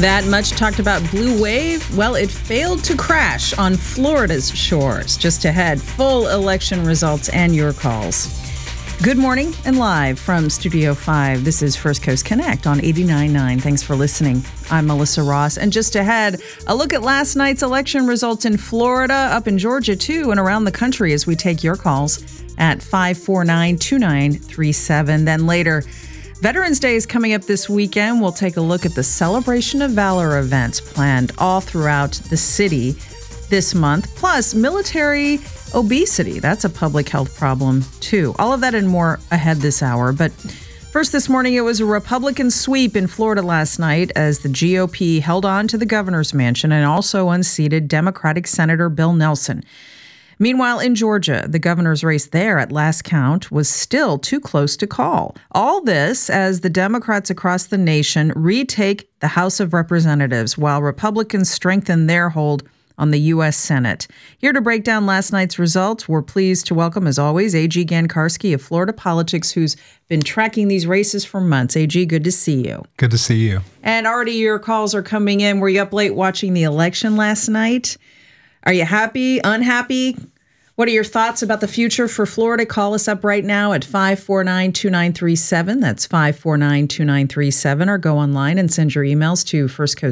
That much talked about blue wave, well, it failed to crash on Florida's shores. Just ahead, full election results and your calls. Good morning and live from Studio 5. This is First Coast Connect on 89.9. Thanks for listening. I'm Melissa Ross. And just ahead, a look at last night's election results in Florida, up in Georgia too, and around the country as we take your calls at 549-2937. Then later, Veterans Day is coming up this weekend. We'll take a look at the Celebration of Valor events planned all throughout the city this month. Plus, military obesity. That's a public health problem, too. All of that and more ahead this hour. But first this morning, it was a Republican sweep in Florida last night as the GOP held on to the governor's mansion and also unseated Democratic Senator Bill Nelson. Meanwhile, in Georgia, the governor's race there at last count was still too close to call. All this as the Democrats across the nation retake the House of Representatives while Republicans strengthen their hold on the U.S. Senate. Here to break down last night's results, we're pleased to welcome, as always, A.G. Gankarski of Florida Politics, who's been tracking these races for months. A.G., good to see you. Good to see you. And already your calls are coming in. Were you up late watching the election last night? Are you happy, unhappy? What are your thoughts about the future for Florida? Call us up right now at 549-2937. That's 549-2937. Or go online and send your emails to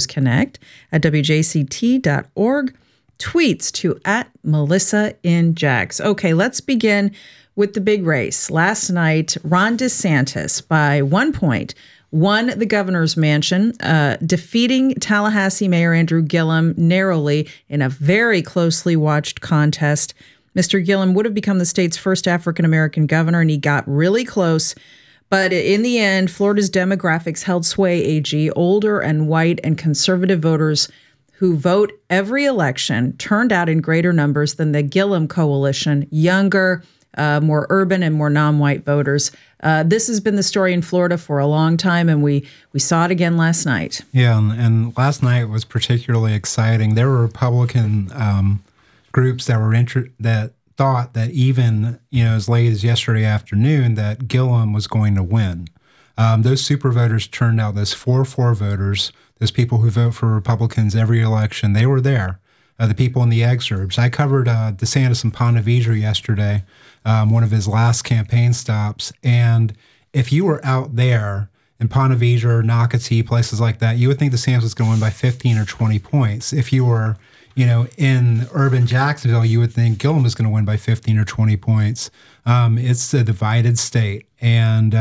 firstcoastconnect@wjct.org. Tweets to @MelissaInJax. Okay, let's begin with the big race. Last night, Ron DeSantis, by 1 point, won the governor's mansion, defeating Tallahassee Mayor Andrew Gillum narrowly in a very closely watched contest. Mr. Gillum would have become the state's first African-American governor, and he got really close. But in the end, Florida's demographics held sway, AG. Older and white and conservative voters who vote every election turned out in greater numbers than the Gillum coalition, younger, more urban and more non-white voters. This has been the story in Florida for a long time, and we saw it again last night. Yeah, and last night was particularly exciting. There were Republican groups that were that thought that even as late as yesterday afternoon that Gillum was going to win. Those super voters turned out, those 4-4 voters, those people who vote for Republicans every election, they were there. The people in the exurbs. I covered DeSantis in Ponte Vedra yesterday, one of his last campaign stops. And if you were out there in Ponte Vedra, Nocatee, places like that, you would think DeSantis was going to win by 15 or 20 points. If you were in urban Jacksonville, you would think Gillum was going to win by 15 or 20 points. It's a divided state. And,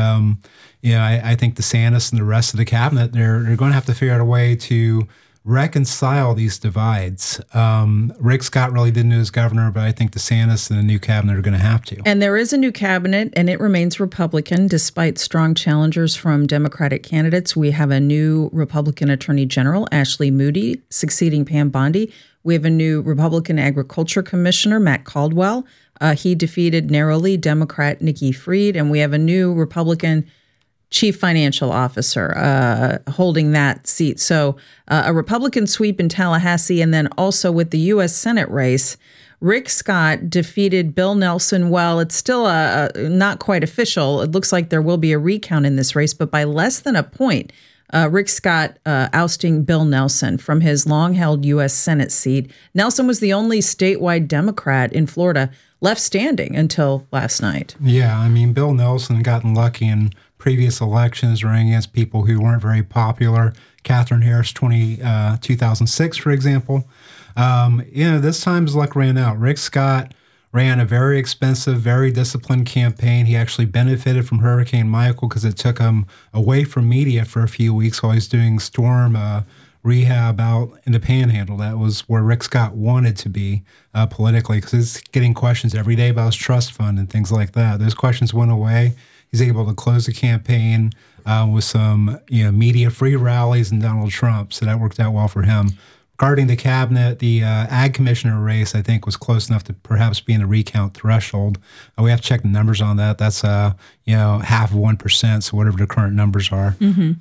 I think DeSantis and the rest of the cabinet, they're going to have to figure out a way to reconcile these divides. Rick Scott really didn't do as governor, but I think DeSantis and the new cabinet are going to have to. And there is a new cabinet, and it remains Republican despite strong challengers from Democratic candidates. We have a new Republican Attorney General, Ashley Moody, succeeding Pam Bondi. We have a new Republican Agriculture Commissioner, Matt Caldwell. He defeated narrowly Democrat Nikki Fried. And we have a new Republican Chief Financial Officer holding that seat. So a Republican sweep in Tallahassee, and then also with the U.S. Senate race, Rick Scott defeated Bill Nelson. Well, it's still not quite official. It looks like there will be a recount in this race, but by less than a point. Rick Scott ousting Bill Nelson from his long-held U.S. Senate seat. Nelson was the only statewide Democrat in Florida left standing until last night. Yeah, I mean, Bill Nelson gotten lucky in previous elections running against people who weren't very popular. Catherine Harris, 2006, for example. This time his luck ran out. Rick Scott ran a very expensive, very disciplined campaign. He actually benefited from Hurricane Michael because it took him away from media for a few weeks while he was doing storm rehab out in the Panhandle. That was where Rick Scott wanted to be politically, because he's getting questions every day about his trust fund and things like that. Those questions went away. He's able to close the campaign with some media-free rallies and Donald Trump, so that worked out well for him. Regarding the cabinet, the ag commissioner race, I think, was close enough to perhaps be in the recount threshold. We have to check the numbers on that. That's half of 1%, so whatever the current numbers are. Mm-hmm.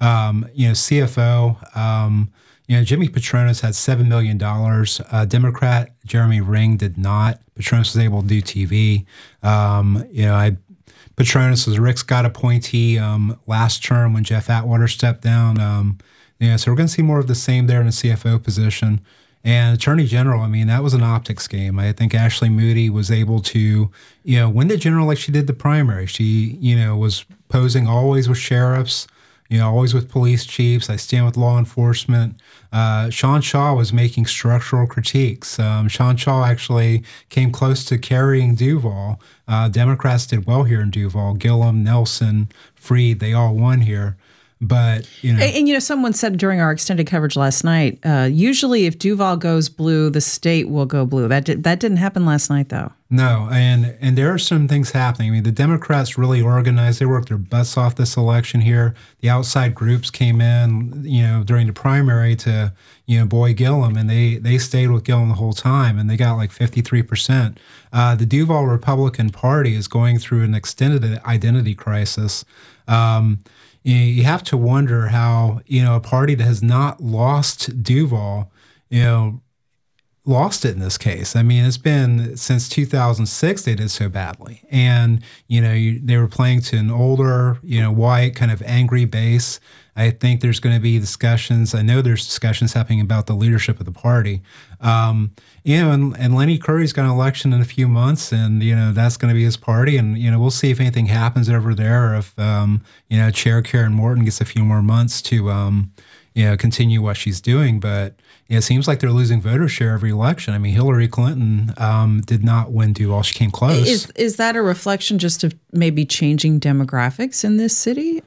CFO, Jimmy Patronis had $7 million. Democrat Jeremy Ring did not. Patronis was able to do TV. Patronis was Rick Scott appointee last term when Jeff Atwater stepped down. Yeah, so we're going to see more of the same there in the CFO position. And Attorney General, I mean, that was an optics game. I think Ashley Moody was able to, win the general like she did the primary. She, was posing always with sheriffs, always with police chiefs. I stand with law enforcement. Sean Shaw was making structural critiques. Sean Shaw actually came close to carrying Duval. Democrats did well here in Duval. Gillum, Nelson, Freed, they all won here. But, And, someone said during our extended coverage last night, usually if Duval goes blue, the state will go blue. That didn't happen last night, though. No, and there are some things happening. I mean, the Democrats really organized. They worked their butts off this election here. The outside groups came in, during the primary to, buoy Gillum, and they stayed with Gillum the whole time, and they got like 53%. The Duval Republican Party is going through an extended identity crisis. You have to wonder how, a party that has not lost Duval, lost it in this case. I mean, it's been since 2006 they did so badly. And, they were playing to an older, white kind of angry base. I think there's going to be discussions. I know there's discussions happening about the leadership of the party. And Lenny Curry's got an election in a few months, and, that's going to be his party. And, we'll see if anything happens over there, or if, Chair Karen Morton gets a few more months to, continue what she's doing. But it seems like they're losing voter share every election. I mean, Hillary Clinton did not win Duval. She came close. Is that a reflection just of maybe changing demographics in this city?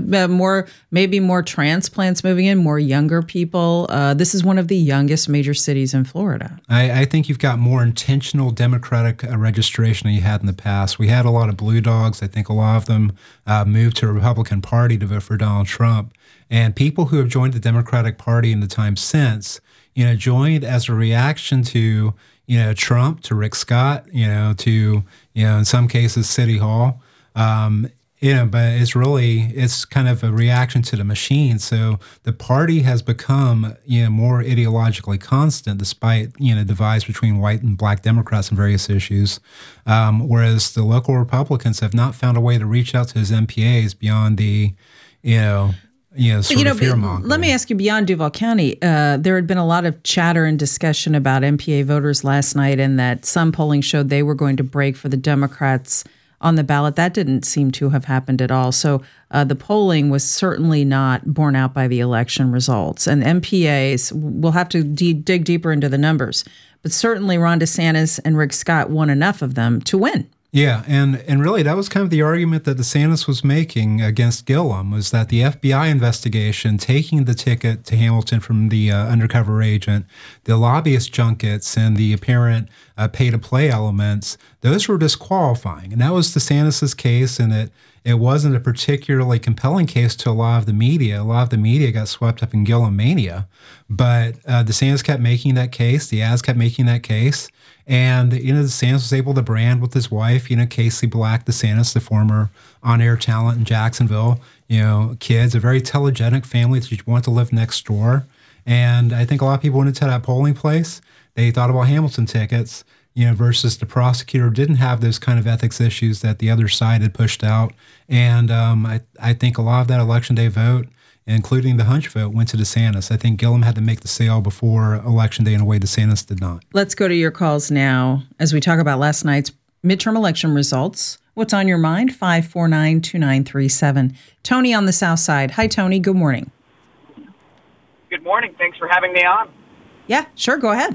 Maybe more transplants moving in, more younger people. This is one of the youngest major cities in Florida. I think you've got more intentional Democratic registration than you had in the past. We had a lot of blue dogs. I think a lot of them moved to a Republican Party to vote for Donald Trump. And people who have joined the Democratic Party in the time since, joined as a reaction to, Trump, to Rick Scott, to, in some cases, City Hall. But it's kind of a reaction to the machine. So the party has become, more ideologically constant despite, divides between white and black Democrats on various issues. Whereas the local Republicans have not found a way to reach out to his MPAs beyond the, let me ask you, beyond Duval County, there had been a lot of chatter and discussion about MPA voters last night, and that some polling showed they were going to break for the Democrats on the ballot. That didn't seem to have happened at all. So the polling was certainly not borne out by the election results. And MPAs, we'll have to dig deeper into the numbers, but certainly Ron DeSantis and Rick Scott won enough of them to win. Yeah, and really that was kind of the argument that DeSantis was making against Gillum, was that the FBI investigation, taking the ticket to Hamilton from the undercover agent, the lobbyist junkets, and the apparent pay-to-play elements, those were disqualifying. And that was DeSantis's case, and it wasn't a particularly compelling case to a lot of the media. A lot of the media got swept up in Gillum mania, but DeSantis kept making that case. The ads kept making that case. And, DeSantis was able to brand with his wife, Casey Black DeSantis, the former on-air talent in Jacksonville, kids, a very telegenic family that you want to live next door. And I think a lot of people went into that polling place. They thought about Hamilton tickets, versus the prosecutor didn't have those kind of ethics issues that the other side had pushed out. And I think a lot of that Election Day vote, including the hunch vote, went to DeSantis. I think Gillum had to make the sale before Election Day in a way DeSantis did not. Let's go to your calls now as we talk about last night's midterm election results. What's on your mind? 549-2937. Tony on the South Side. Hi, Tony. Good morning. Good morning. Thanks for having me on. Yeah, sure. Go ahead.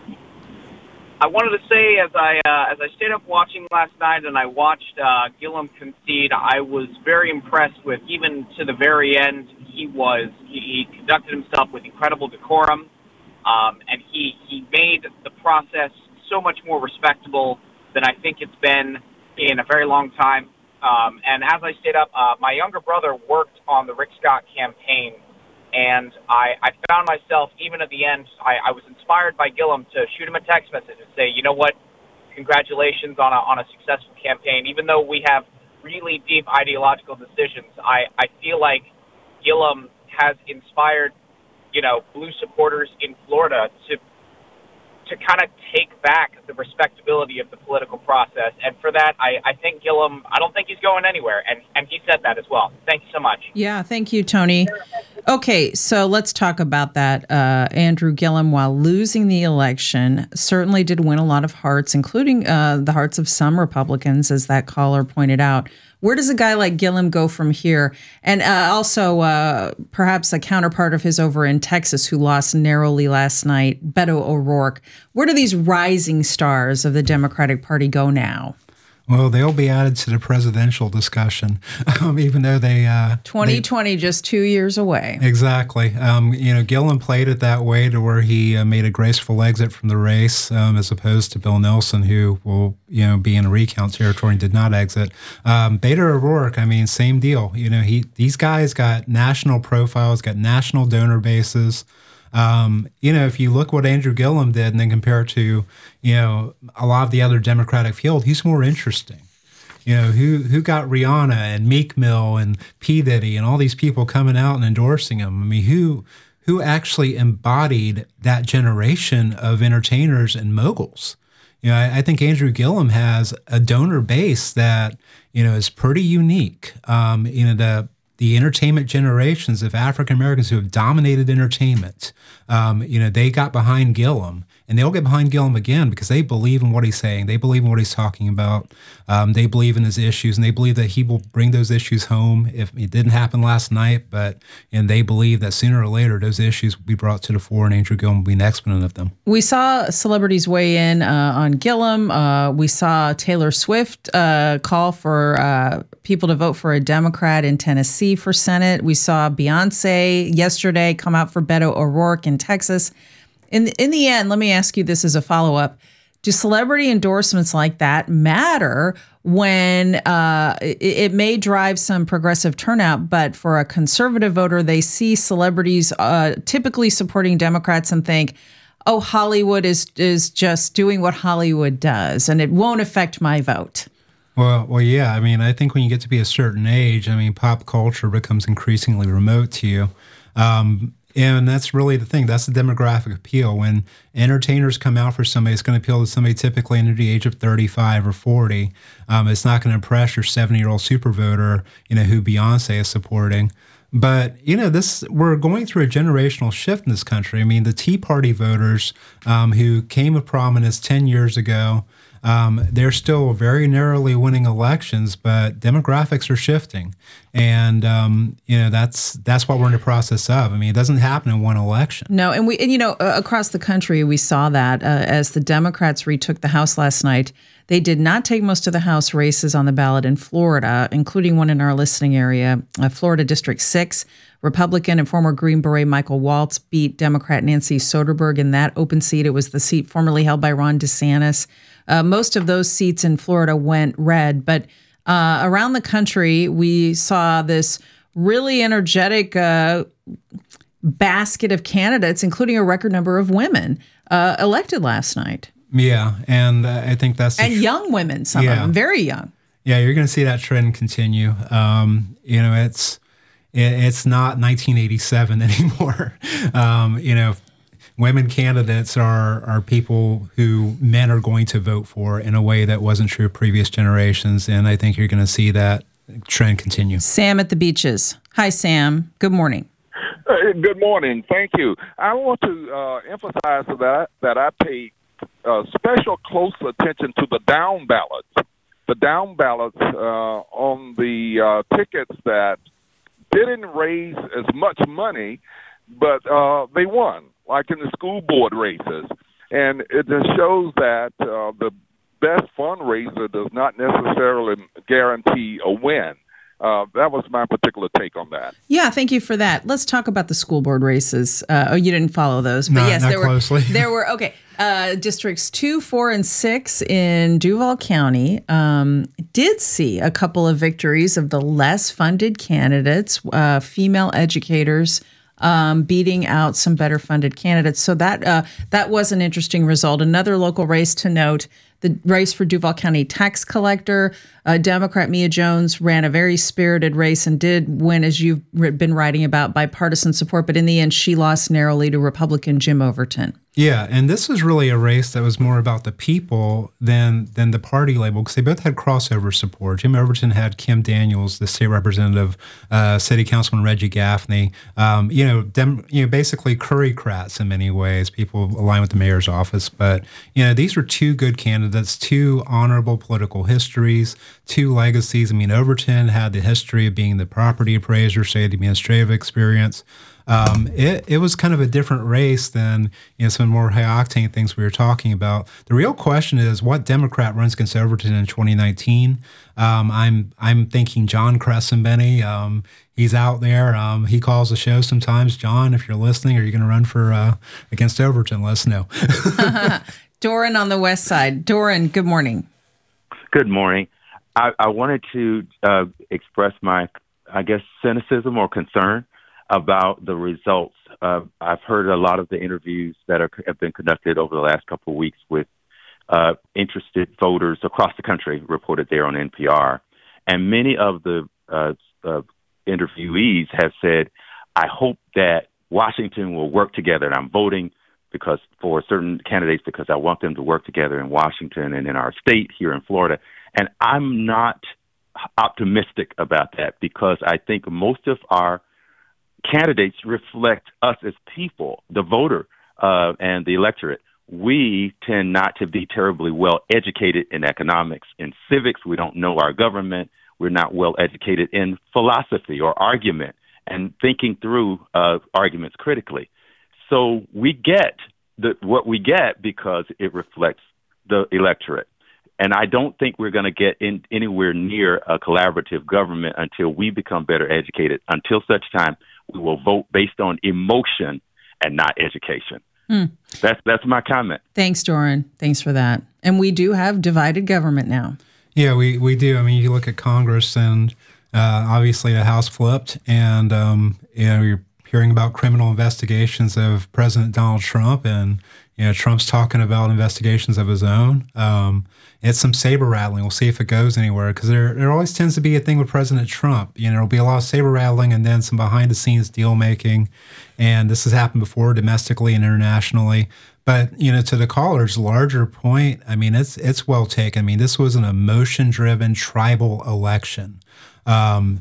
I wanted to say, as I stayed up watching last night and I watched Gillum concede, I was very impressed with, even to the very end, he conducted himself with incredible decorum, and he made the process so much more respectable than I think it's been in a very long time. And as I stayed up, my younger brother worked on the Rick Scott campaign, and I found myself, even at the end, I was inspired by Gillum to shoot him a text message and say, you know what, congratulations on a successful campaign. Even though we have really deep ideological decisions, I feel like Gillum has inspired, blue supporters in Florida to to kind of take back the respectability of the political process. And for that, I think Gillum, I don't think he's going anywhere. And he said that as well. Thank you so much. Yeah, thank you, Tony. Okay, so let's talk about that. Andrew Gillum, while losing the election, certainly did win a lot of hearts, including the hearts of some Republicans, as that caller pointed out. Where does a guy like Gillum go from here? And also perhaps a counterpart of his over in Texas who lost narrowly last night, Beto O'Rourke. Where do these rising stars of the Democratic Party go now? Well, they'll be added to the presidential discussion, even though they 2020 just 2 years away. Exactly. Gillum played it that way to where he made a graceful exit from the race, as opposed to Bill Nelson, who will be in a recount territory and did not exit. Beto O'Rourke, same deal. These guys got national profiles, got national donor bases. If you look what Andrew Gillum did and then compare it to, a lot of the other Democratic field, he's more interesting. Who got Rihanna and Meek Mill and P. Diddy and all these people coming out and endorsing him? Who actually embodied that generation of entertainers and moguls? I think Andrew Gillum has a donor base that, is pretty unique. The entertainment generations of African Americans who have dominated entertainment, they got behind Gillum, and they'll get behind Gillum again because they believe in what he's saying. They believe in what he's talking about. They believe in his issues, and they believe that he will bring those issues home. If it didn't happen last night, and they believe that sooner or later those issues will be brought to the fore, and Andrew Gillum will be an exponent of them. We saw celebrities weigh in on Gillum. We saw Taylor Swift call for people to vote for a Democrat in Tennessee for Senate. We saw Beyonce yesterday come out for Beto O'Rourke in Texas. In the end, let me ask you this as a follow-up. Do celebrity endorsements like that matter when it may drive some progressive turnout, but for a conservative voter, they see celebrities typically supporting Democrats and think, oh, Hollywood is just doing what Hollywood does, and it won't affect my vote? Well, yeah. I think when you get to be a certain age, pop culture becomes increasingly remote to you. And that's really the thing. That's the demographic appeal. When entertainers come out for somebody, it's going to appeal to somebody typically under the age of 35 or 40. It's not going to impress your 70-year-old super voter, who Beyonce is supporting. But, we're going through a generational shift in this country. The Tea Party voters who came to prominence 10 years ago, they're still very narrowly winning elections, but demographics are shifting. And, that's what we're in the process of. It doesn't happen in one election. No. And across the country, we saw that as the Democrats retook the House last night. They did not take most of the House races on the ballot in Florida, including one in our listening area, Florida District 6. Republican and former Green Beret Michael Waltz beat Democrat Nancy Soderberg in that open seat. It was the seat formerly held by Ron DeSantis. Most of those seats in Florida went red, but around the country, we saw this really energetic basket of candidates, including a record number of women, elected last night. Yeah, and I think that's... And young women, some of them, very young. Yeah, you're going to see that trend continue. It's not 1987 anymore. Women candidates are people who men are going to vote for in a way that wasn't true of previous generations, and I think you're going to see that trend continue. Sam at the Beaches. Hi, Sam. Good morning. Good morning. Thank you. I want to emphasize that I pay special close attention to the down ballots. The down ballots on the tickets that didn't raise as much money, but they won, like in the school board races. And it just shows that the best fundraiser does not necessarily guarantee a win. That was my particular take on that. Yeah, thank you for that. Let's talk about the school board races. You didn't follow those, but no, yes, not closely. There were okay. Districts 2, 4, and 6 in Duval County did see a couple of victories of the less funded candidates, female educators beating out some better funded candidates. So that was an interesting result. Another local race to note, the race for Duval County tax collector. Democrat Mia Jones ran a very spirited race and did win, as you've been writing about, bipartisan support. But in the end, she lost narrowly to Republican Jim Overton. Yeah, and this was really a race that was more about the people than the party label, because they both had crossover support. Jim Overton had Kim Daniels, the state representative, City Councilman Reggie Gaffney. Basically Currycrats in many ways. People aligned with the mayor's office, but these were two good candidates, two honorable political histories, two legacies. I mean, Overton had the history of being the property appraiser, say the administrative experience. It was kind of a different race than some more high octane things we were talking about. The real question is, what Democrat runs against Overton in 2019? I'm thinking John Crescenbenny. He's out there. He calls the show sometimes. John, if you're listening, are you going to run for against Overton? Let us know. Doran on the west side. Doran, good morning. Good morning. I wanted to express my, cynicism or concern about the results. I've heard a lot of the interviews that have been conducted over the last couple of weeks with interested voters across the country, reported there on NPR. And many of the interviewees have said, I hope that Washington will work together. And I'm voting for certain candidates because I want them to work together in Washington and in our state here in Florida. And I'm not optimistic about that, because I think most of our candidates reflect us as people, the voter and the electorate. We tend not to be terribly well educated in economics, in civics. We don't know our government. We're not well educated in philosophy or argument and thinking through arguments critically. So we get what we get because it reflects the electorate. And I don't think we're going to get anywhere near a collaborative government until we become better educated. Until such time, we will vote based on emotion and not education. That's my comment. Thanks, Doran. Thanks for that. And we do have divided government now. Yeah, we do. I mean, you look at Congress, and obviously the House flipped, and you're hearing about criminal investigations of President Donald Trump, and Trump's talking about investigations of his own. It's some saber rattling. We'll see if it goes anywhere, because there always tends to be a thing with President Trump. There'll be a lot of saber rattling and then some behind the scenes deal making. And this has happened before domestically and internationally. But, to the caller's larger point, I mean, it's well taken. I mean, this was an emotion driven tribal election. I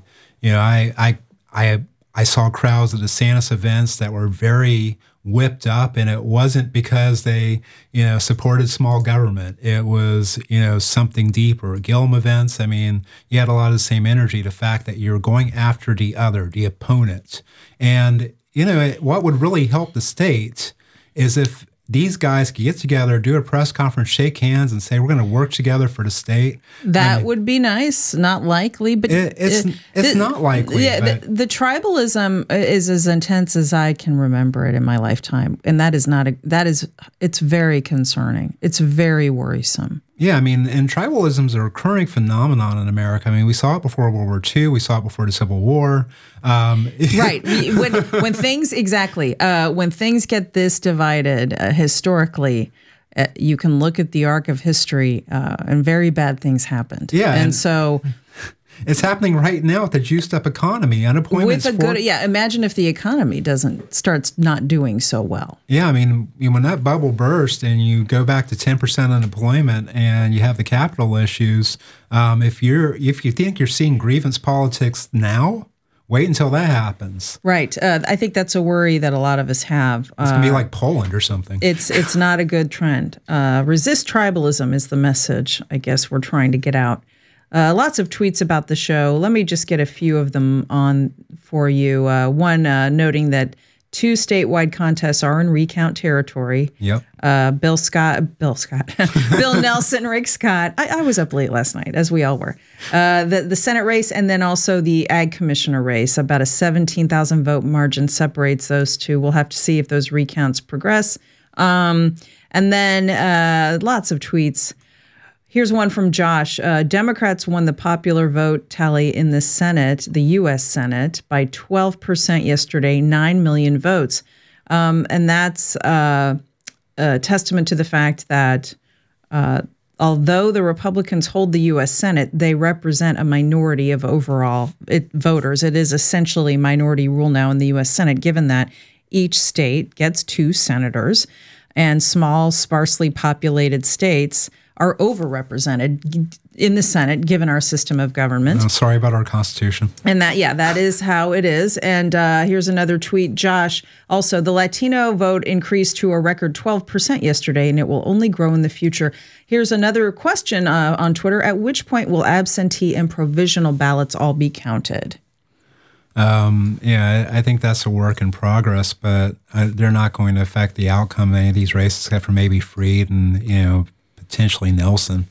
saw crowds at DeSantis events that were very whipped up, and it wasn't because they, supported small government. It was, something deeper. Gillum events, I mean, you had a lot of the same energy, the fact that you're going after the other, the opponent. And, what would really help the state is if these guys could get together, do a press conference, shake hands, and say, we're going to work together for the state. That would be nice. Not likely, but it's not likely. Yeah, the tribalism is as intense as I can remember it in my lifetime, and it's very concerning. It's very worrisome. Yeah, I mean, and tribalism is a recurring phenomenon in America. I mean, we saw it before World War II. We saw it before the Civil War. Right. When things get this divided historically, you can look at the arc of history, and very bad things happened. Yeah, and so it's happening right now with the juiced up economy. Unemployment. Imagine if the economy starts not doing so well. Yeah, I mean, when that bubble burst and you go back to 10% unemployment and you have the capital issues, if you think you're seeing grievance politics now, wait until that happens. Right. I think that's a worry that a lot of us have. It's going to be like Poland or something. It's not a good trend. Resist tribalism is the message, I guess, we're trying to get out. Lots of tweets about the show. Let me just get a few of them on for you. One noting that 2 statewide contests are in recount territory. Yep. Bill Nelson, Rick Scott. I was up late last night, as we all were. The Senate race, and then also the Ag Commissioner race. About a 17,000 vote margin separates those two. We'll have to see if those recounts progress. And then lots of tweets. Here's one from Josh. Democrats won the popular vote tally in the Senate, the U.S. Senate, by 12% yesterday, 9 million votes. And that's a testament to the fact that although the Republicans hold the U.S. Senate, they represent a minority of overall voters. It is essentially minority rule now in the U.S. Senate, given that each state gets 2 senators. and small, sparsely populated states are overrepresented in the Senate, given our system of government. Sorry about our Constitution. And that is how it is. And here's another tweet, Josh. Also, the Latino vote increased to a record 12% yesterday, and it will only grow in the future. Here's another question on Twitter. At which point will absentee and provisional ballots all be counted? I think that's a work in progress, but they're not going to affect the outcome of any of these races, except for maybe Freed and, potentially Nelson.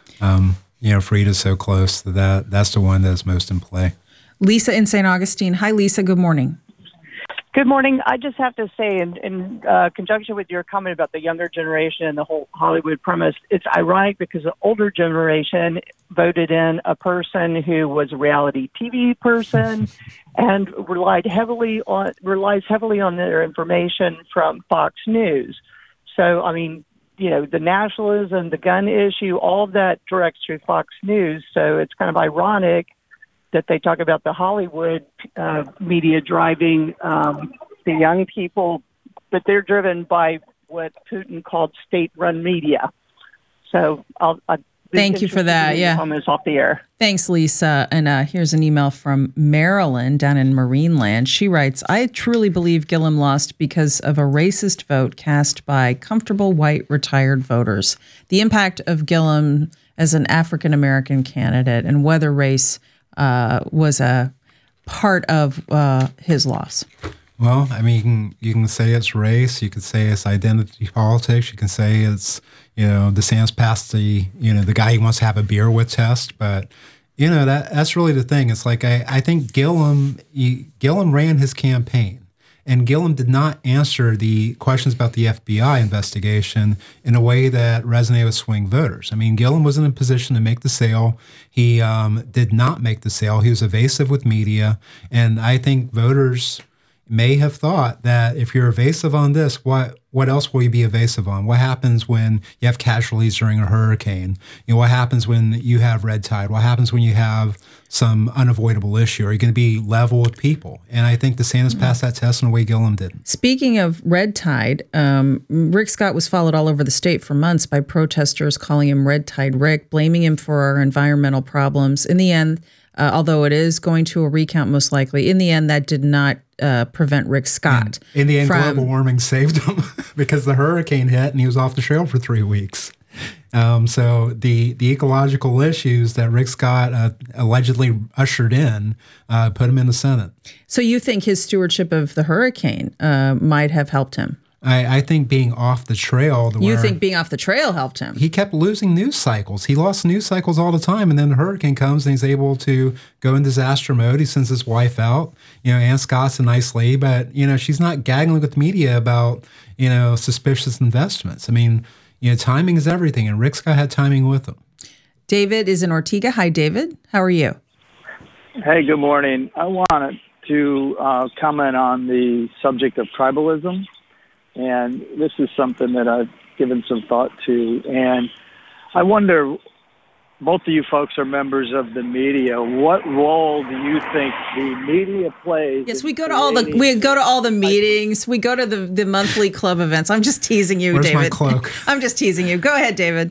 Freed is so close that's the one that's most in play. Lisa in St. Augustine. Hi, Lisa. Good morning. Good morning. I just have to say, in conjunction with your comment about the younger generation and the whole Hollywood premise, it's ironic because the older generation voted in a person who was a reality TV person and relies heavily on their information from Fox News. So, the nationalism, the gun issue, all of that directs through Fox News. So it's kind of ironic that they talk about the Hollywood media driving the young people, but they're driven by what Putin called state-run media. So thank you for that. Yeah. Comments off the air. Thanks, Lisa. And here's an email from Marilyn down in Marineland. She writes, I truly believe Gillum lost because of a racist vote cast by comfortable white retired voters. The impact of Gillum as an African-American candidate and whether race was a part of his loss. Well, you can say it's race. You could say it's identity politics. You can say it's, DeSantis passed the guy he wants to have a beer with test. But, that's really the thing. It's like I think Gillum ran his campaign. And Gillum did not answer the questions about the FBI investigation in a way that resonated with swing voters. Gillum wasn't in a position to make the sale. He did not make the sale. He was evasive with media. And I think voters may have thought that if you're evasive on this, what else will you be evasive on? What happens when you have casualties during a hurricane? What happens when you have red tide? What happens when you have some unavoidable issue? Are you going to be level with people? And I think DeSantis passed that test in a way Gillum didn't. Speaking of red tide, Rick Scott was followed all over the state for months by protesters calling him Red Tide Rick, blaming him for our environmental problems. In the end, although it is going to a recount most likely, in the end, that did not prevent Rick Scott. In the end, global warming saved him because the hurricane hit and he was off the trail for 3 weeks. So the ecological issues that Rick Scott allegedly ushered in put him in the Senate. So you think his stewardship of the hurricane might have helped him? I think being off the trail. You think being off the trail helped him? He kept losing news cycles. He lost news cycles all the time, and then the hurricane comes, and he's able to go in disaster mode. He sends his wife out. Ann Scott's a nice lady, but she's not gagging with the media about suspicious investments. Timing is everything, and Rick Scott had timing with him. David is in Ortega. Hi, David. How are you? Hey, good morning. I wanted to comment on the subject of tribalism. And this is something that I've given some thought to. And I wonder, both of you folks are members of the media. What role do you think the media plays? Yes, we go to all the meetings. We go to the monthly club events. I'm just teasing you, Where's David. My cloak? I'm just teasing you. Go ahead, David.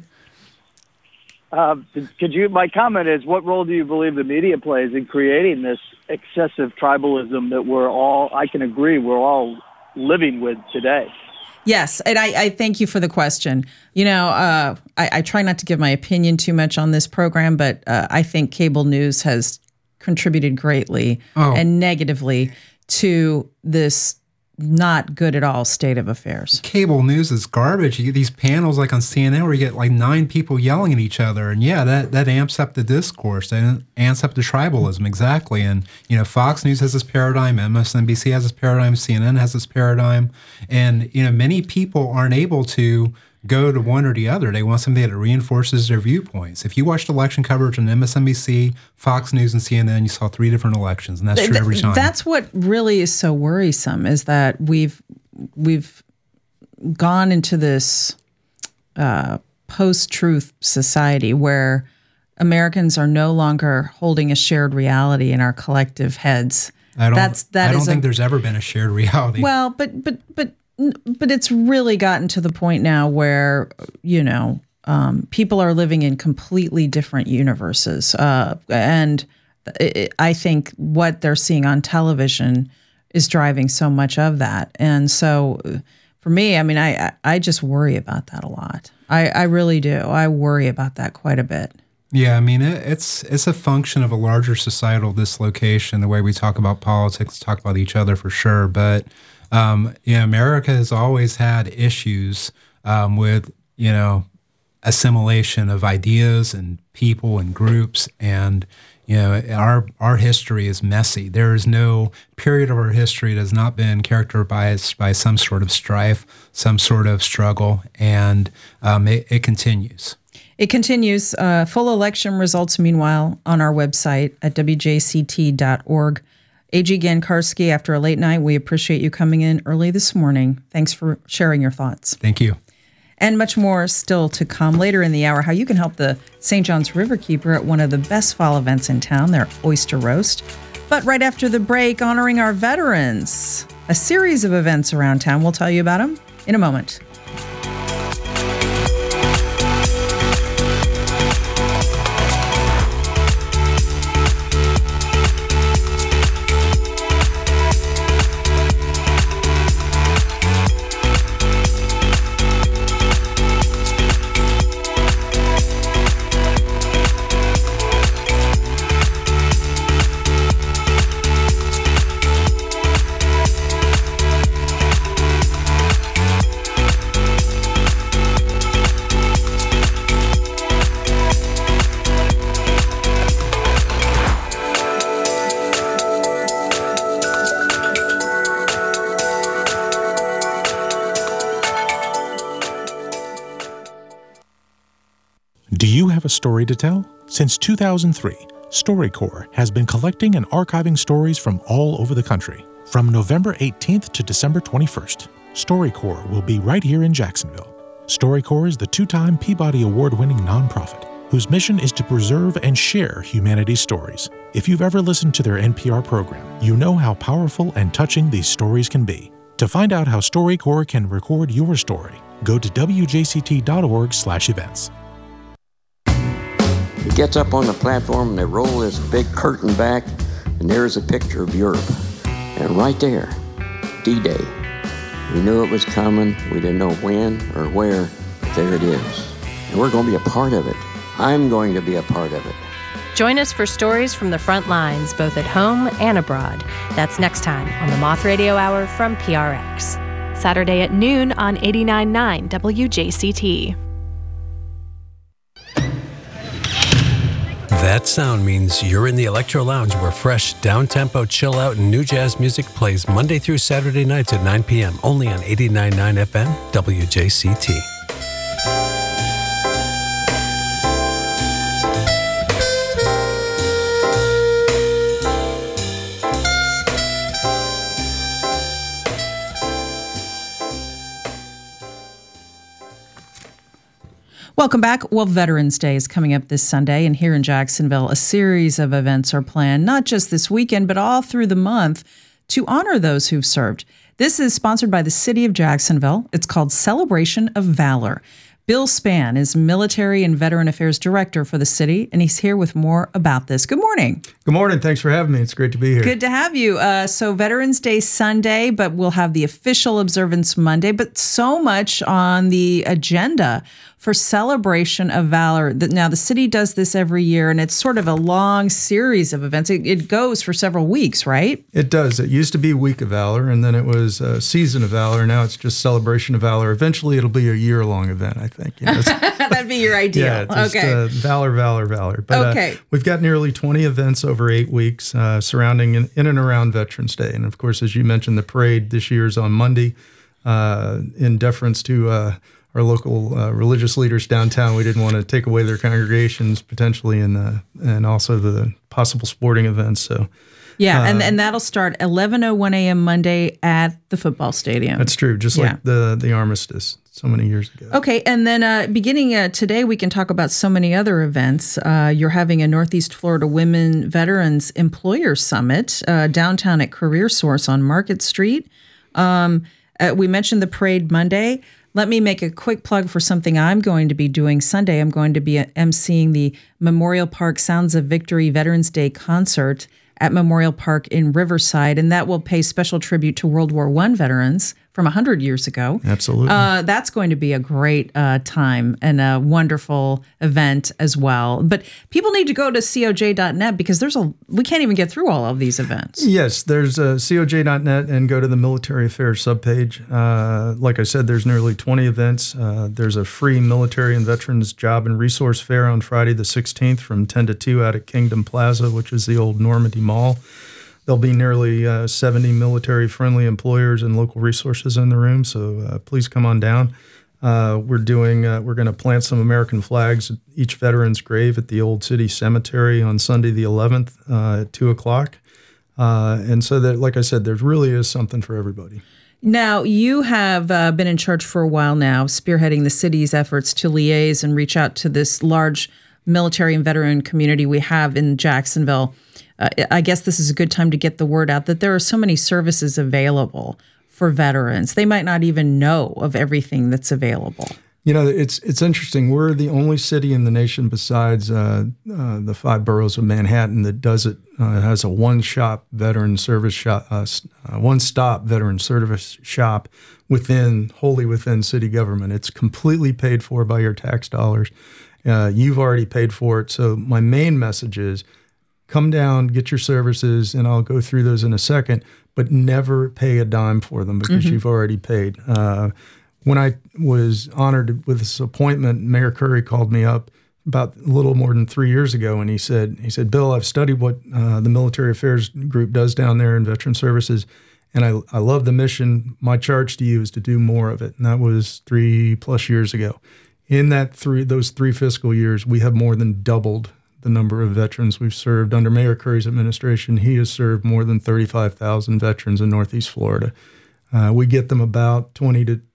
My comment is, what role do you believe the media plays in creating this excessive tribalism that I can agree, we're all living with today? Yes, and I thank you for the question. I try not to give my opinion too much on this program, but I think cable news has contributed greatly and negatively to this not good at all state of affairs. Cable news is garbage. You get these panels like on CNN where you get like 9 people yelling at each other. And that amps up the discourse. That amps up the tribalism. Exactly. And, Fox News has this paradigm. MSNBC has this paradigm. CNN has this paradigm. And, many people aren't able to go to one or the other. They want something that reinforces their viewpoints. If you watched election coverage on MSNBC, Fox News, and CNN, you saw 3 different elections, and that's true every time. That's what really is so worrisome, is that we've gone into this post-truth society where Americans are no longer holding a shared reality in our collective heads. I don't think there's ever been a shared reality. Well, but But it's really gotten to the point now where, people are living in completely different universes. And I think what they're seeing on television is driving so much of that. And so for me, I mean, I just worry about that a lot. I really do. I worry about that quite a bit. Yeah, I mean, it's a function of a larger societal dislocation, the way we talk about politics, talk about each other for sure. But, America has always had issues with, assimilation of ideas and people and groups. And, our history is messy. There is no period of our history that has not been characterized by some sort of strife, some sort of struggle, and it continues. It continues. Full election results, meanwhile, on our website at wjct.org. A.G. Gankarski, after a late night, we appreciate you coming in early this morning. Thanks for sharing your thoughts. Thank you. And much more still to come later in the hour, how you can help the St. John's Riverkeeper at one of the best fall events in town, their Oyster Roast. But right after the break, honoring our veterans. A series of events around town. We'll tell you about them in a moment. Do you have a story to tell? Since 2003, StoryCorps has been collecting and archiving stories from all over the country. From November 18th to December 21st, StoryCorps will be right here in Jacksonville. StoryCorps is the two-time Peabody Award-winning nonprofit whose mission is to preserve and share humanity's stories. If you've ever listened to their NPR program, you know how powerful and touching these stories can be. To find out how StoryCorps can record your story, go to wjct.org/events. He gets up on the platform and they roll this big curtain back, and there's a picture of Europe. And right there, D-Day. We knew it was coming. We didn't know when or where, but there it is. And we're going to be a part of it. I'm going to be a part of it. Join us for stories from the front lines, both at home and abroad. That's next time on the Moth Radio Hour from PRX. Saturday at noon on 89.9 WJCT. That sound means you're in the Electro Lounge, where fresh, down-tempo, chill-out, and new jazz music plays Monday through Saturday nights at 9 p.m. only on 89.9 FM WJCT. Welcome back. Well, Veterans Day is coming up this Sunday, and here in Jacksonville, a series of events are planned, not just this weekend, but all through the month to honor those who've served. This is sponsored by the City of Jacksonville. It's called Celebration of Valor. Bill Spann is Military and Veteran Affairs Director for the city, and he's here with more about this. Good morning. Good morning. Thanks for having me. It's great to be here. Good to have you. So Veterans Day Sunday, but we'll have the official observance Monday, but so much on the agenda for Celebration of Valor. Now, the city does this every year, and it's sort of a long series of events. It goes for several weeks, right? It does. It used to be Week of Valor, and then it was Season of Valor. Now it's just Celebration of Valor. Eventually, it'll be a year-long event, I think. You know, that'd be your ideal. Yeah, just, okay. Valor, Valor, Valor. But okay. We've got nearly 20 events over 8 weeks surrounding in and around Veterans Day. And, of course, as you mentioned, the parade this year is on Monday in deference to our local religious leaders downtown. We didn't want to take away their congregations potentially, and also the possible sporting events. So, yeah, and that'll start 11:01 a.m. Monday at the football stadium. That's true, just like the armistice so many years ago. Okay, and then beginning today, we can talk about so many other events. You're having a Northeast Florida Women Veterans Employer Summit downtown at Career Source on Market Street. We mentioned the parade Monday. Let me make a quick plug for something I'm going to be doing Sunday. I'm going to be emceeing the Memorial Park Sounds of Victory Veterans Day concert at Memorial Park in Riverside, and that will pay special tribute to World War I veterans from 100 years ago. Absolutely. That's going to be a great time and a wonderful event as well. But people need to go to coj.net because we can't even get through all of these events. Yes, there's coj.net and go to the military affairs subpage. Like I said, there's nearly 20 events. There's a free military and veterans job and resource fair on Friday the 16th from 10 to 2 out at Kingdom Plaza, which is the old Normandy Mall. There'll be nearly 70 military-friendly employers and local resources in the room, so please come on down. We're going to plant some American flags at each veteran's grave at the Old City Cemetery on Sunday the 11th at 2 o'clock. And so that, like I said, there really is something for everybody. Now, you have been in charge for a while now, spearheading the city's efforts to liaise and reach out to this large military and veteran community we have in Jacksonville. I guess this is a good time to get the word out that there are so many services available for veterans. They might not even know of everything that's available. You know, it's interesting. We're the only city in the nation besides the 5 boroughs of Manhattan that does it. Has a one-stop veteran service shop, one-stop veteran service shop wholly within city government. It's completely paid for by your tax dollars. You've already paid for it. So my main message is, come down, get your services, and I'll go through those in a second, but never pay a dime for them because you've already paid. When I was honored with this appointment, Mayor Curry called me up about a little more than 3 years ago, and he said, Bill, I've studied what the Military Affairs Group does down there in Veteran Services, and I love the mission. My charge to you is to do more of it, and that was 3+ years ago. In those 3 fiscal years, we have more than doubled the number of veterans we've served. Under Mayor Curry's administration, he has served more than 35,000 veterans in Northeast Florida. We get them about $23 to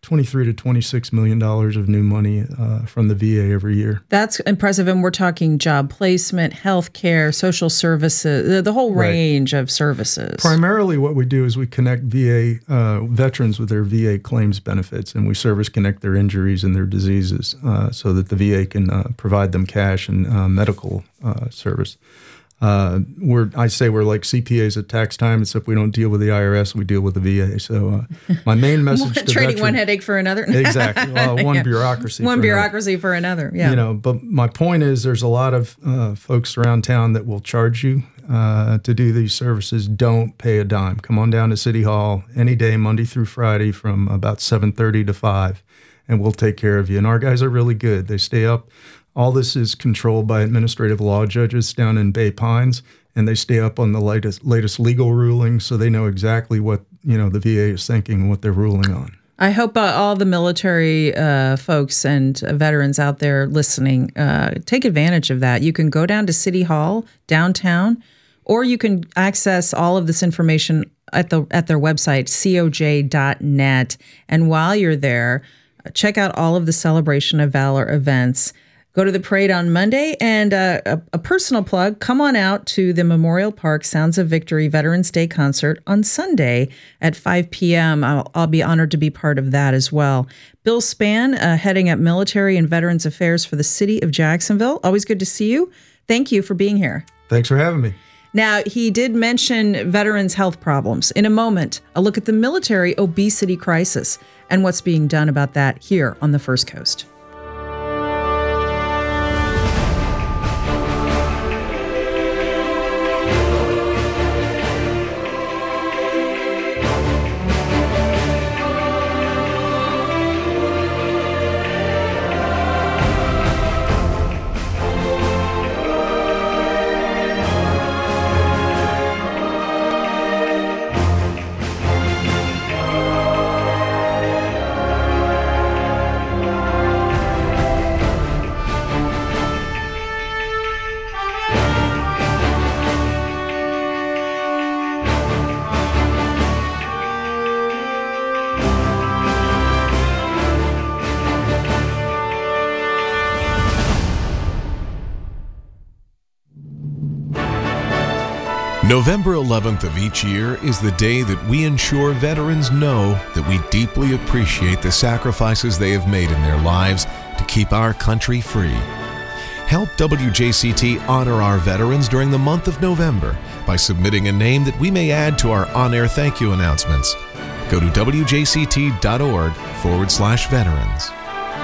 $26 million of new money from the VA every year. That's impressive. And we're talking job placement, health care, social services, the whole range of services. Primarily what we do is we connect VA veterans with their VA claims benefits, and we service connect their injuries and their diseases so that the VA can provide them cash and medical service. We're like CPAs at tax time, except we don't deal with the IRS, we deal with the VA. So my main message to trading veterans, one headache for another. Exactly. One bureaucracy. One bureaucracy for another. Yeah. You know, but my point is, there's a lot of folks around town that will charge you to do these services. Don't pay a dime. Come on down to City Hall any day, Monday through Friday, from about 7:30 to 5, and we'll take care of you. And our guys are really good. They stay up. All this is controlled by administrative law judges down in Bay Pines, and they stay up on the latest legal rulings, so they know exactly what the VA is thinking and what they're ruling on. I hope all the military folks and veterans out there listening take advantage of that. You can go down to City Hall downtown, or you can access all of this information at their website, coj.net. And while you're there, check out all of the Celebration of Valor events. Go to the parade on Monday, and a personal plug, come on out to the Memorial Park Sounds of Victory Veterans Day concert on Sunday at 5 p.m. I'll be honored to be part of that as well. Bill Spann, heading up Military and Veterans Affairs for the City of Jacksonville. Always good to see you. Thank you for being here. Thanks for having me. Now, he did mention veterans' health problems. In a moment, a look at the military obesity crisis and what's being done about that here on the First Coast. November 11th of each year is the day that we ensure veterans know that we deeply appreciate the sacrifices they have made in their lives to keep our country free. Help WJCT honor our veterans during the month of November by submitting a name that we may add to our on-air thank you announcements. Go to wjct.org/veterans.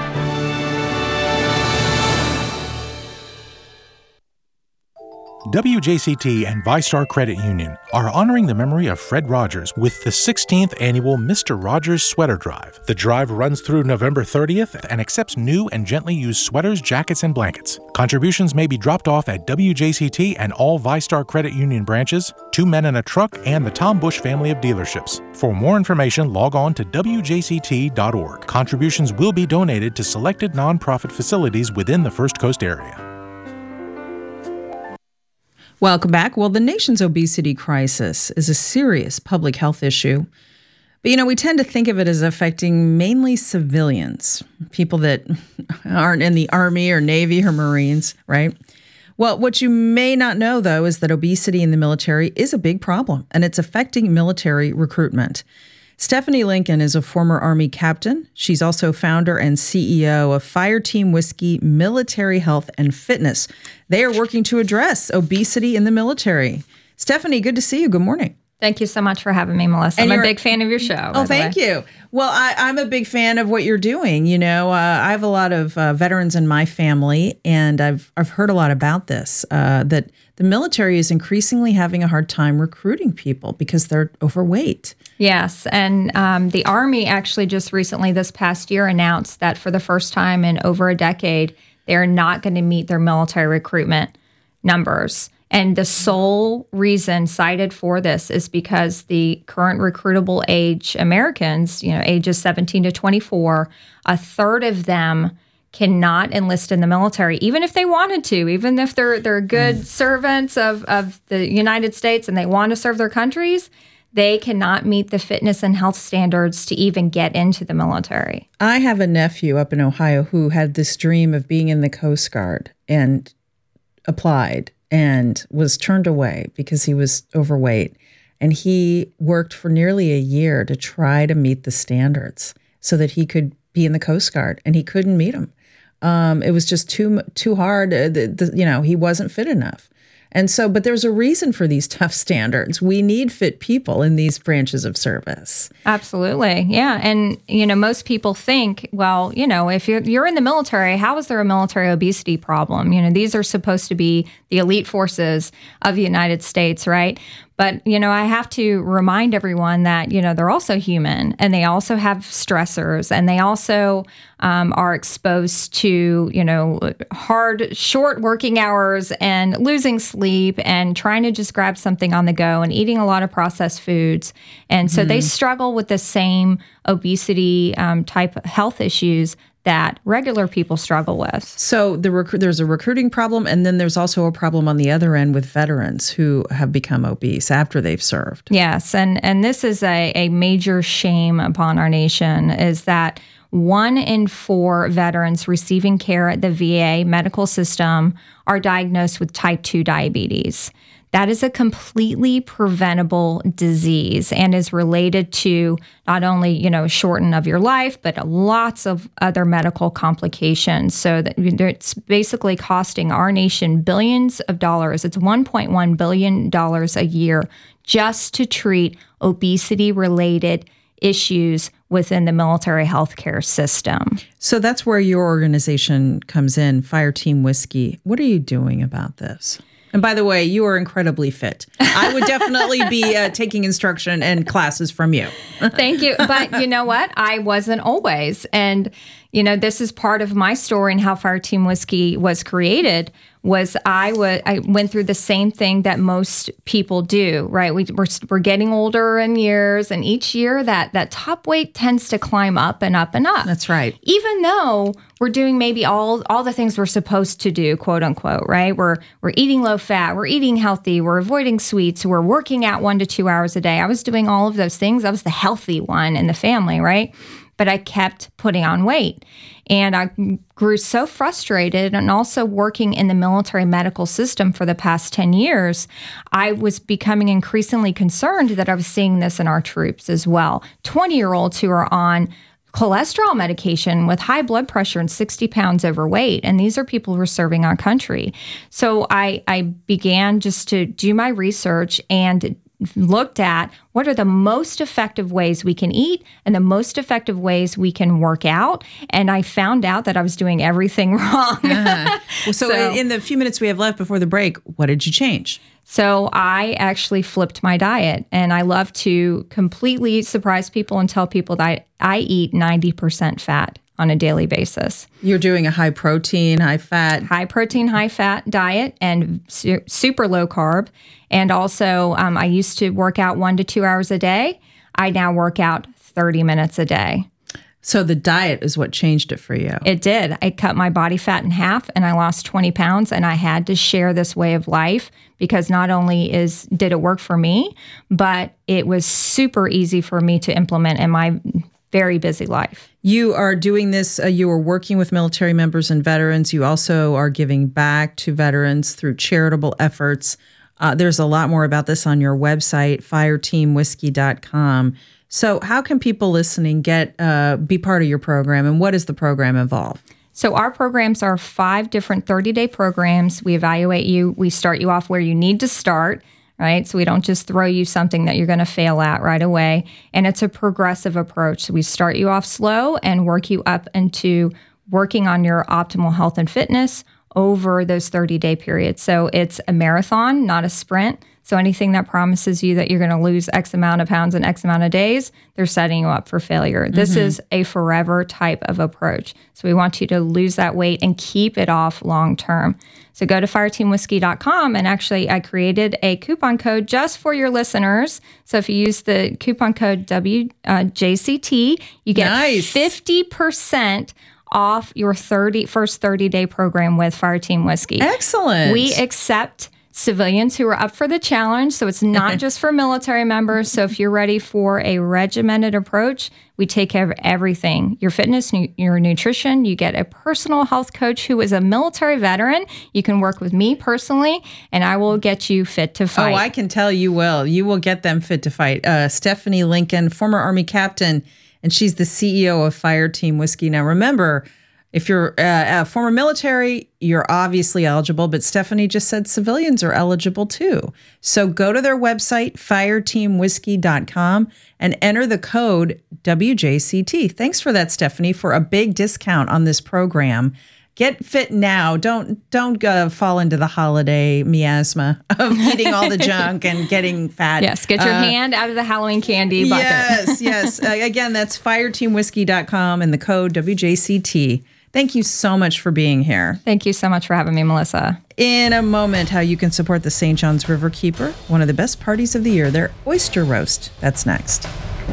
WJCT and VyStar Credit Union are honoring the memory of Fred Rogers with the 16th annual Mr. Rogers Sweater Drive. The drive runs through November 30th and accepts new and gently used sweaters, jackets, and blankets. Contributions may be dropped off at WJCT and all VyStar Credit Union branches, 2 Men and a Truck, and the Tom Bush family of dealerships. For more information, log on to WJCT.org. Contributions will be donated to selected nonprofit facilities within the First Coast area. Welcome back. Well, the nation's obesity crisis is a serious public health issue. But, we tend to think of it as affecting mainly civilians, people that aren't in the Army or Navy or Marines, right? Well, what you may not know, though, is that obesity in the military is a big problem, and it's affecting military recruitment. Stephanie Lincoln is a former Army captain. She's also founder and CEO of Fireteam Whiskey Military Health and Fitness. They are working to address obesity in the military. Stephanie, good to see you. Good morning. Thank you so much for having me, Melissa. I'm a big fan of your show. Oh, thank you. Well, I'm a big fan of what you're doing. I have a lot of veterans in my family, and I've heard a lot about this, that the military is increasingly having a hard time recruiting people because they're overweight. Yes, and the Army actually just recently this past year announced that for the first time in over a decade, they're not going to meet their military recruitment numbers. And the sole reason cited for this is because the current recruitable age Americans, ages 17 to 24, a third of them cannot enlist in the military, even if they wanted to, even if they're good servants of the United States and they want to serve their countries. They cannot meet the fitness and health standards to even get into the military. I have a nephew up in Ohio who had this dream of being in the Coast Guard and applied and was turned away because he was overweight. And he worked for nearly a year to try to meet the standards so that he could be in the Coast Guard, and he couldn't meet them. It was just too hard. He wasn't fit enough. And so, but there's a reason for these tough standards. We need fit people in these branches of service. Absolutely. Yeah. And, most people think, well, if you're in the military, how is there a military obesity problem? These are supposed to be the elite forces of the United States, right? But, I have to remind everyone that, they're also human, and they also have stressors, and they also are exposed to, hard, short working hours and losing sleep and trying to just grab something on the go and eating a lot of processed foods. And so they struggle with the same obesity type health issues that regular people struggle with. So there's a recruiting problem, and then there's also a problem on the other end with veterans who have become obese after they've served. Yes, and this is a major shame upon our nation, is that 1 in 4 veterans receiving care at the VA medical system are diagnosed with type 2 diabetes. That is a completely preventable disease and is related to not only, shorten of your life, but lots of other medical complications. So that it's basically costing our nation billions of dollars. It's $1.1 billion a year just to treat obesity-related issues within the military healthcare system. So that's where your organization comes in, Fireteam Whiskey. What are you doing about this? And by the way, you are incredibly fit. I would definitely be taking instruction and classes from you. Thank you. But you know what? I wasn't always. And, this is part of my story and how Fireteam Whiskey was created. I went through the same thing that most people do, right? We're getting older in years, and each year that top weight tends to climb up and up and up. That's right. Even though we're doing maybe all the things we're supposed to do, quote unquote, right? We're eating low fat, we're eating healthy, we're avoiding sweets, we're working out 1 to 2 hours a day. I was doing all of those things. I was the healthy one in the family, right? but I kept putting on weight. And I grew so frustrated, and also working in the military medical system for the past 10 years, I was becoming increasingly concerned that I was seeing this in our troops as well. 20-year-olds who are on cholesterol medication with high blood pressure and 60 pounds overweight. And these are people who are serving our country. So I began just to do my research and looked at what are the most effective ways we can eat and the most effective ways we can work out. And I found out that I was doing everything wrong. Well, so in the few minutes we have left before the break, what did you change? So I actually flipped my diet, and I love to completely surprise people and tell people that I eat 90% fat on a daily basis. You're doing a high protein, high fat diet, and super low carb. And also, I used to work out 1 to 2 hours a day. I now work out 30 minutes a day. So the diet is what changed it for you. It did. I cut my body fat in half, and I lost 20 pounds, and I had to share this way of life because not only did it work for me, but it was super easy for me to implement in my very busy life. You are doing this, you are working with military members and veterans. You also are giving back to veterans through charitable efforts. There's a lot more about this on your website, fireteamwhiskey.com. So how can people listening be part of your program, and what does the program involve? So our programs are 5 different 30-day programs. We evaluate you. We start you off where you need to start, right? So we don't just throw you something that you're going to fail at right away. And it's a progressive approach. So we start you off slow and work you up into working on your optimal health and fitness over those 30-day periods. So it's a marathon, not a sprint. So anything that promises you that you're going to lose X amount of pounds in X amount of days, they're setting you up for failure. This is a forever type of approach. So we want you to lose that weight and keep it off long term. So go to fireteamwhiskey.com, and actually I created a coupon code just for your listeners. So if you use the coupon code WJCT, you get 50% off your first 30-day program with Fireteam Whiskey. Excellent. We accept civilians who are up for the challenge, so it's not just for military members. So if you're ready for a regimented approach, we take care of everything. Your fitness, your nutrition. You get a personal health coach who is a military veteran. You can work with me personally, and I will get you fit to fight. Oh, I can tell you will. You will get them fit to fight. Stephanie Lincoln, former Army captain, and she's the CEO of Fireteam Whiskey. Now, remember, if you're a former military, you're obviously eligible, but Stephanie just said civilians are eligible too. So go to their website, fireteamwhiskey.com, and enter the code WJCT. Thanks for that, Stephanie, for a big discount on this program. Get fit now. Don't fall into the holiday miasma of eating all the junk and getting fat. Yes, get your hand out of the Halloween candy bucket. Yes. Again, that's fireteamwhiskey.com and the code WJCT. Thank you so much for being here. Thank you so much for having me, Melissa. In a moment, how you can support the St. John's River Keeper, one of the best parties of the year, their oyster roast. That's next.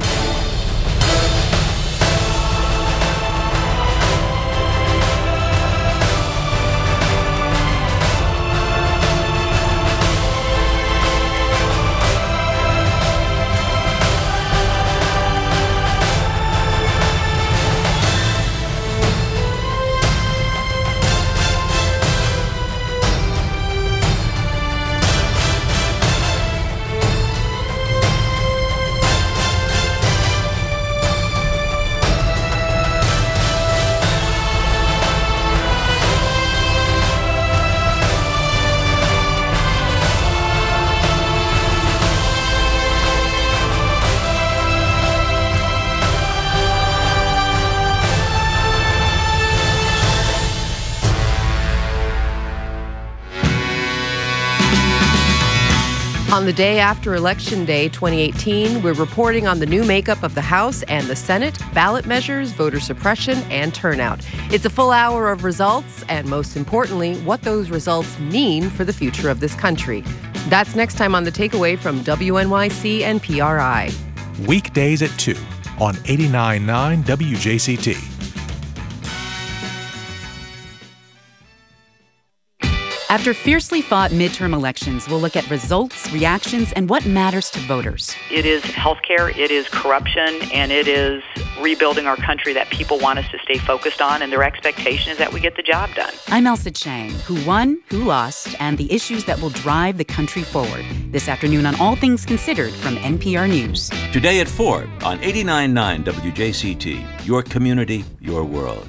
On the day after Election Day 2018, we're reporting on the new makeup of the House and the Senate, ballot measures, voter suppression, and turnout. It's a full hour of results, and most importantly, what those results mean for the future of this country. That's next time on The Takeaway from WNYC and PRI. Weekdays at 2 on 89.9 WJCT. After fiercely fought midterm elections, we'll look at results, reactions, and what matters to voters. It is healthcare, it is corruption, and it is rebuilding our country that people want us to stay focused on, and their expectation is that we get the job done. I'm Elsa Chang, who won, who lost, and the issues that will drive the country forward. This afternoon on All Things Considered from NPR News. Today at 4 on 89.9 WJCT, your community, your world.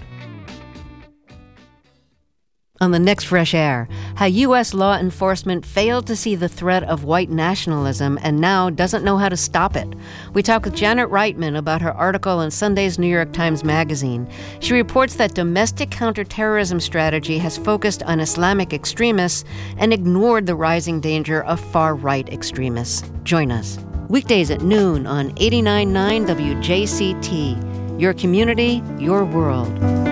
On the next Fresh Air, how U.S. law enforcement failed to see the threat of white nationalism and now doesn't know how to stop it. We talk with Janet Reitman about her article in Sunday's New York Times Magazine. She reports that domestic counterterrorism strategy has focused on Islamic extremists and ignored the rising danger of far-right extremists. Join us. Weekdays at noon on 89.9 WJCT. Your community, your world.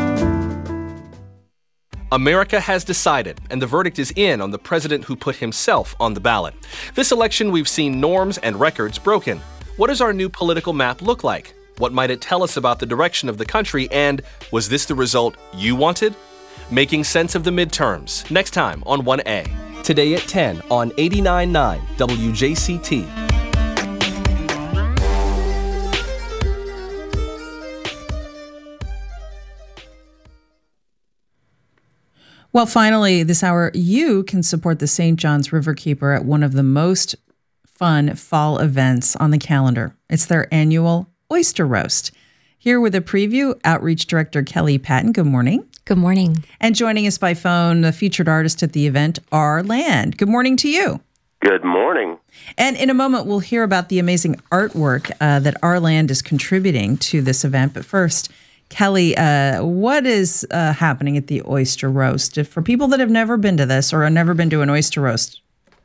America has decided, and the verdict is in on the president who put himself on the ballot. This election, we've seen norms and records broken. What does our new political map look like? What might it tell us about the direction of the country? And was this the result you wanted? Making sense of the midterms, next time on 1A. Today at 10 on 89.9 WJCT. Well, finally, this hour, you can support the St. John's Riverkeeper at one of the most fun fall events on the calendar. It's their annual Oyster Roast. Here with a preview, Outreach Director Kelly Patton. Good morning. Good morning. And joining us by phone, the featured artist at the event, R. Land. Good morning to you. Good morning. And in a moment, we'll hear about the amazing artwork that R. Land is contributing to this event. But first, Kelly, what is happening at the Oyster Roast? For people that have never been to this or have never been to an Oyster Roast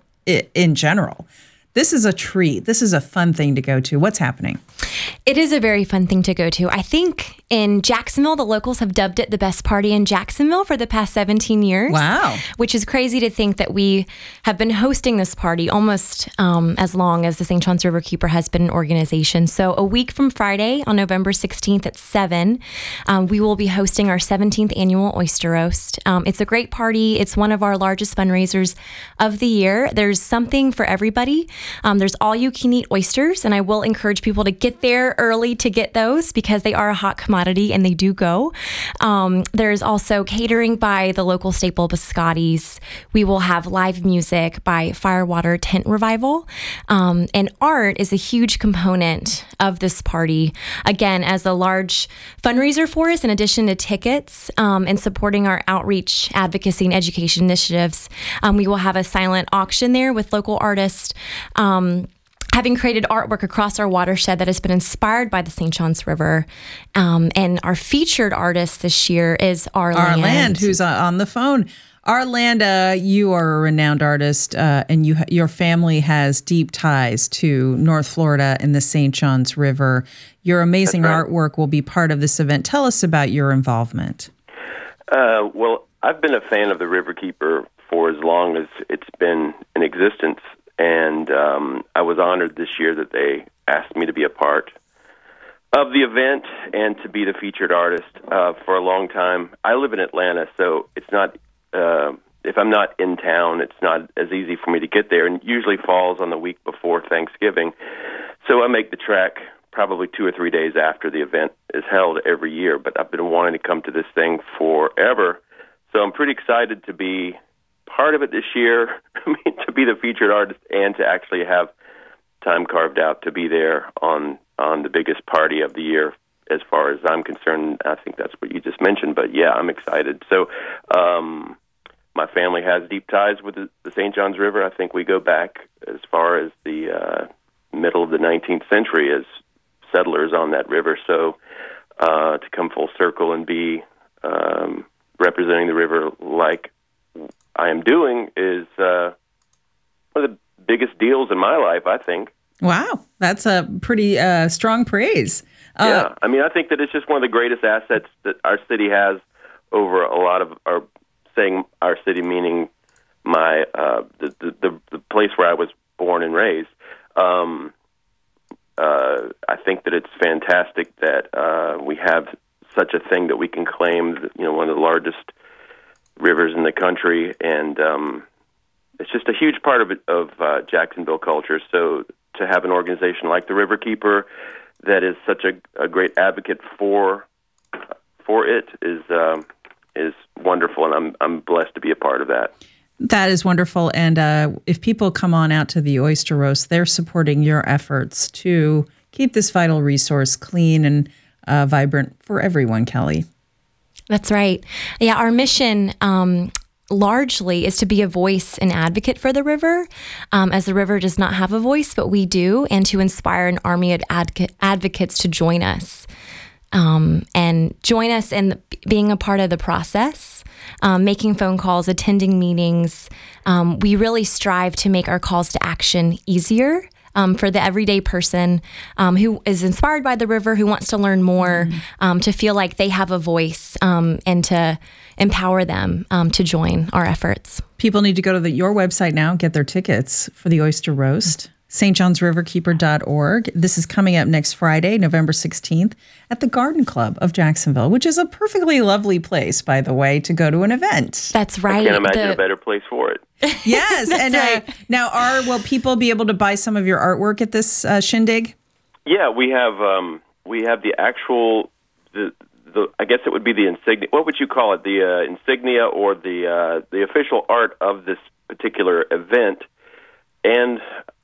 in general, this is a treat. This is a fun thing to go to. What's happening? It is a very fun thing to go to. I think in Jacksonville, the locals have dubbed it the best party in Jacksonville for the past 17 years. Wow. Which is crazy to think that we have been hosting this party almost as long as the St. John's Riverkeeper has been an organization. So a week from Friday on November 16th at 7, we will be hosting our 17th annual Oyster Roast. It's a great party. It's one of our largest fundraisers of the year. There's something for everybody. There's all-you-can-eat oysters, and I will encourage people to get there early to get those because they are a hot commodity and they do go. There's also catering by the local staple Biscotti's. We will have live music by Firewater Tent Revival. And art is a huge component of this party. Again, as a large fundraiser for us, in addition to tickets and supporting our outreach, advocacy, and education initiatives, we will have a silent auction there with local artists. Having created artwork across our watershed that has been inspired by the St. John's River. And our featured artist this year is R. Land. R. Land, who's on the phone. R. Land, you are a renowned artist, and your family has deep ties to North Florida and the St. John's River. Your amazing artwork will be part of this event. Tell us about your involvement. Well, I've been a fan of the Riverkeeper for as long as it's been in existence. And I was honored this year that they asked me to be a part of the event and to be the featured artist for a long time. I live in Atlanta, so it's not, if I'm not in town, it's not as easy for me to get there, and it usually falls on the week before Thanksgiving. So I make the trek probably 2 or 3 days after the event is held every year, but I've been wanting to come to this thing forever. So I'm pretty excited to be part of it this year, to be the featured artist and to actually have time carved out to be there on the biggest party of the year as far as I'm concerned. I think that's what you just mentioned, but yeah, I'm excited. So my family has deep ties with the St. John's River. I think we go back as far as the middle of the 19th century as settlers on that river. So to come full circle and be representing the river like I am doing is one of the biggest deals in my life, I think. Wow, that's a pretty strong praise. Yeah, I mean, I think that it's just one of the greatest assets that our city has over a lot of our, saying our city meaning my the place where I was born and raised. I think that it's fantastic that we have such a thing that we can claim, one of the largest rivers in the country, and it's just a huge part of Jacksonville culture. So to have an organization like the Riverkeeper that is such a great advocate for it is wonderful, and I'm blessed to be a part of that. That is wonderful. And if people come on out to the Oyster Roast, they're supporting your efforts to keep this vital resource clean and vibrant for everyone, Kelly. That's right. Yeah, our mission largely is to be a voice and advocate for the river, as the river does not have a voice, but we do, and to inspire an army of advocates to join us. And join us in being a part of the process, making phone calls, attending meetings. We really strive to make our calls to action easier for the everyday person who is inspired by the river, who wants to learn more, to feel like they have a voice, and to empower them to join our efforts. People need to go to your website now, get their tickets for the Oyster Roast. stjohnsriverkeeper.org. This is coming up next Friday, November 16th, at the Garden Club of Jacksonville, which is a perfectly lovely place, by the way, to go to an event. That's right. I can't imagine a better place for it. Yes. And right. Now, will people be able to buy some of your artwork at this shindig? Yeah, we have the actual, the I guess it would be the insignia. What would you call it? The insignia or the official art of this particular event, and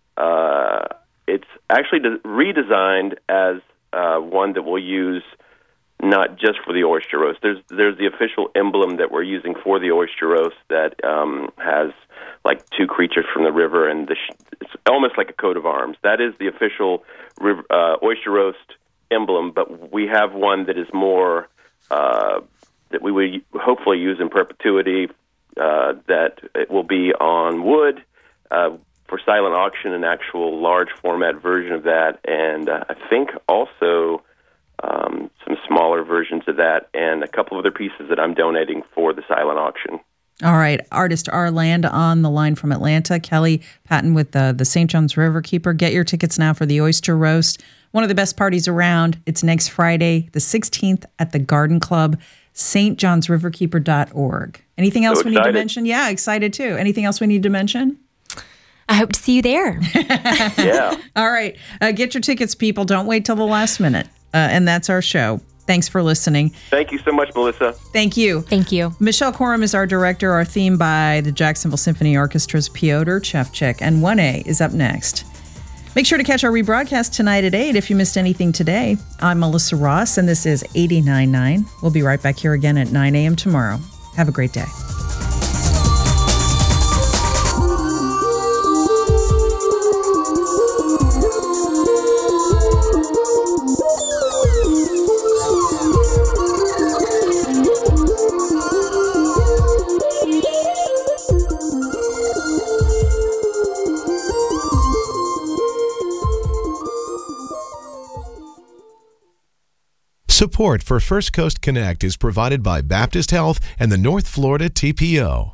it's actually redesigned as one that we'll use not just for the Oyster Roast. There's the official emblem that we're using for the Oyster Roast that has like two creatures from the river, and it's almost like a coat of arms. That is the official Oyster Roast emblem, but we have one that is more that we would hopefully use in perpetuity, that it will be on wood, for silent auction, an actual large format version of that, and I think also some smaller versions of that, and a couple of other pieces that I'm donating for the silent auction. All right. Artist R. Land on the line from Atlanta. Kelly Patton with the St. John's River Keeper. Get your tickets now for the Oyster Roast. One of the best parties around. It's next Friday, the 16th at the Garden Club, stjohnsriverkeeper.org. Anything else we need to mention? Yeah, excited too. Anything else we need to mention? I hope to see you there. Yeah. All right. Get your tickets, people. Don't wait till the last minute. And that's our show. Thanks for listening. Thank you so much, Melissa. Thank you. Thank you. Michelle Corum is our director. Our theme by the Jacksonville Symphony Orchestra's Piotr Chevchik. And 1A is up next. Make sure to catch our rebroadcast tonight at 8 if you missed anything today. I'm Melissa Ross, and this is 89.9. We'll be right back here again at 9 a.m. tomorrow. Have a great day. Support for First Coast Connect is provided by Baptist Health and the North Florida TPO.